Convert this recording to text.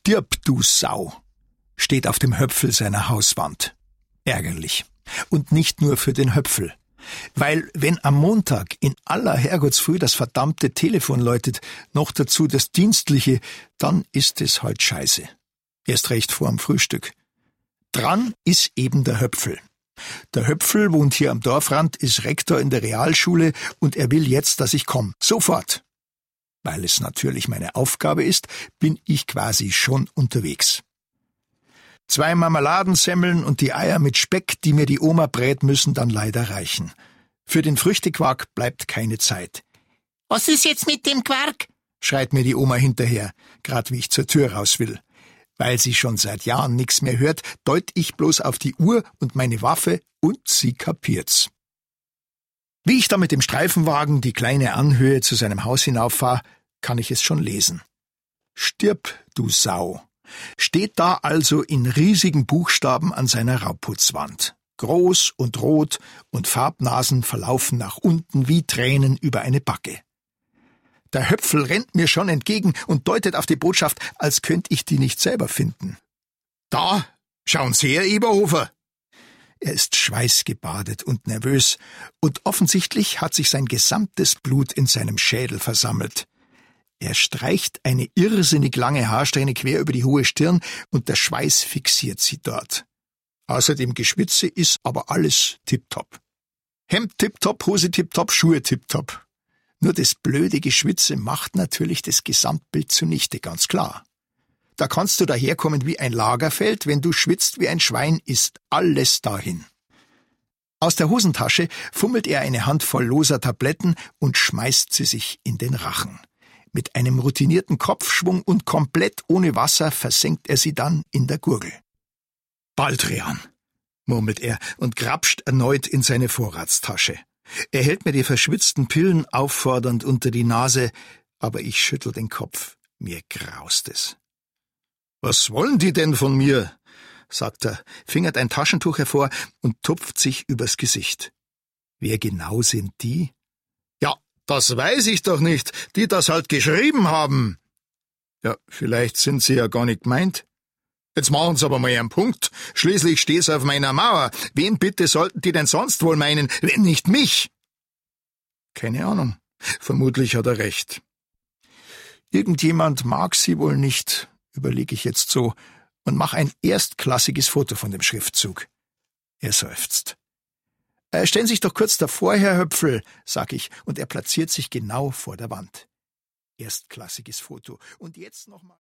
Stirb, du Sau, steht auf dem Höpfel seiner Hauswand. Ärgerlich. Und nicht nur für den Höpfel. Weil, wenn am Montag in aller Herrgottsfrüh das verdammte Telefon läutet, noch dazu das Dienstliche, dann ist es halt scheiße. Erst recht vorm Frühstück. Dran ist eben der Höpfel. Der Höpfel wohnt hier am Dorfrand, ist Rektor in der Realschule und er will jetzt, dass ich komme. Sofort. Weil es natürlich meine Aufgabe ist, bin ich quasi schon unterwegs. 2 Marmeladensemmeln und die Eier mit Speck, die mir die Oma brät, müssen dann leider reichen. Für den Früchtequark bleibt keine Zeit. Was ist jetzt mit dem Quark? Schreit mir die Oma hinterher, grad wie ich zur Tür raus will. Weil sie schon seit Jahren nix mehr hört, deut ich bloß auf die Uhr und meine Waffe und sie kapiert's. Wie ich da mit dem Streifenwagen die kleine Anhöhe zu seinem Haus hinauffahr, kann ich es schon lesen. Stirb, du Sau. Steht da also in riesigen Buchstaben an seiner Rauputzwand. Groß und rot und Farbnasen verlaufen nach unten wie Tränen über eine Backe. Der Höpfel rennt mir schon entgegen und deutet auf die Botschaft, als könnte ich die nicht selber finden. Da, schauen Sie her, Eberhofer! Er ist schweißgebadet und nervös, und offensichtlich hat sich sein gesamtes Blut in seinem Schädel versammelt. Er streicht eine irrsinnig lange Haarsträhne quer über die hohe Stirn und der Schweiß fixiert sie dort. Außer dem Geschwitze ist aber alles tipptopp. Hemd tipptopp, Hose tipptopp, Schuhe tipptopp. Nur das blöde Geschwitze macht natürlich das Gesamtbild zunichte, ganz klar. Da kannst du daherkommen wie ein Lagerfeld, wenn du schwitzt wie ein Schwein, ist alles dahin. Aus der Hosentasche fummelt er eine Handvoll loser Tabletten und schmeißt sie sich in den Rachen. Mit einem routinierten Kopfschwung und komplett ohne Wasser versenkt er sie dann in der Gurgel. Baldrian, murmelt er und grapscht erneut in seine Vorratstasche. Er hält mir die verschwitzten Pillen auffordernd unter die Nase, aber ich schüttel den Kopf. Mir graust es. »Was wollen die denn von mir?« sagt er, fingert ein Taschentuch hervor und tupft sich übers Gesicht. »Wer genau sind die?« »Ja, das weiß ich doch nicht, die das halt geschrieben haben.« »Ja, vielleicht sind sie ja gar nicht gemeint.« »Jetzt machen Sie aber mal einen Punkt. Schließlich steh's auf meiner Mauer. Wen bitte sollten die denn sonst wohl meinen, wenn nicht mich?« »Keine Ahnung. Vermutlich hat er recht.« »Irgendjemand mag sie wohl nicht«, überlege ich jetzt so und mache ein erstklassiges Foto von dem Schriftzug. Er seufzt. »Stellen Sie sich doch kurz davor, Herr Höpfel«, sag ich, und er platziert sich genau vor der Wand. Erstklassiges Foto. Und jetzt nochmal.